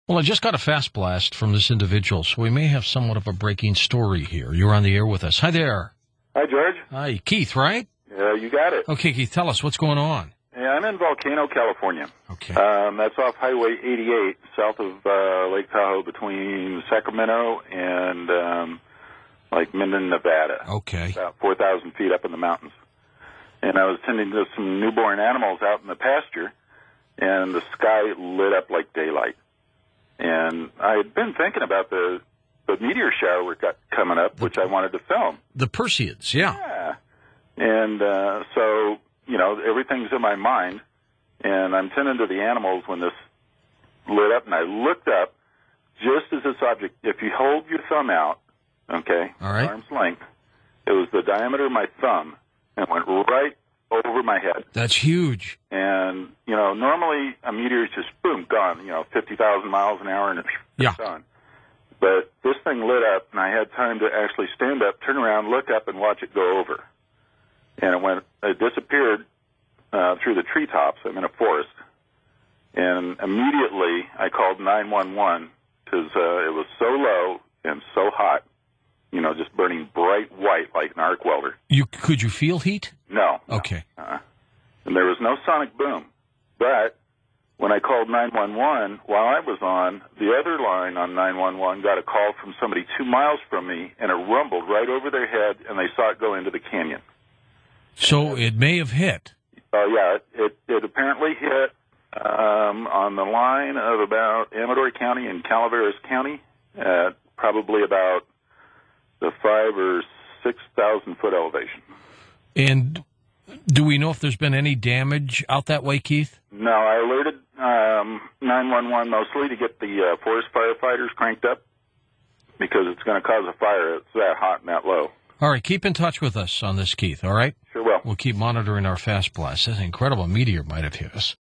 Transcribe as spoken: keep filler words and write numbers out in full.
Well, I just got a fast blast from this individual, so we may have somewhat of a breaking story here. You're on the air with us. Hi there. Hi, George. Hi, Keith, right? Yeah, you got it. Okay, Keith, tell us what's going on. Yeah, I'm in Volcano, California. Okay. Um, that's off Highway eighty-eight, south of uh, Lake Tahoe, between Sacramento and um, like Minden, Nevada. Okay. About four thousand feet up in the mountains. And I was tending to some newborn animals out in the pasture, and the sky lit up like daylight. And I had been thinking about the the meteor shower we got coming up, which I wanted to film. The Perseids, yeah. Yeah. And uh, so, you know, everything's in my mind, and I'm tending to the animals when this lit up, and I looked up just as this object, if you hold your thumb out, okay, all right, arm's length, it was the diameter of my thumb, and went right over my head. That's huge. And, you know, normally a meteor is just, boom, gone, you know, fifty thousand miles an hour, and it's yeah. gone. But this thing lit up, and I had time to actually stand up, turn around, look up, and watch it go over. And it went, it disappeared uh, through the treetops. I'm in a forest. And immediately I called nine one one because uh, it was so low and so hot, you know, just burning bright white like an arc welder. You Could you feel heat? No. Okay. No. Uh-uh. And there was no sonic boom. But when I called nine one one, while I was on, the other line on nine one one got a call from somebody two miles from me, and it rumbled right over their head, and they saw it go into the canyon. So it may have hit. Oh, uh, yeah. It, it apparently hit um, on the line of about Amador County and Calaveras County at probably about the five or six thousand foot elevation. And do we know if there's been any damage out that way, Keith? No, I alerted um, nine one one mostly to get the uh, forest firefighters cranked up because it's going to cause a fire. It's that hot and that low. All right, keep in touch with us on this, Keith, all right? Sure will. We'll keep monitoring our fast blast. That incredible meteor might have hit us.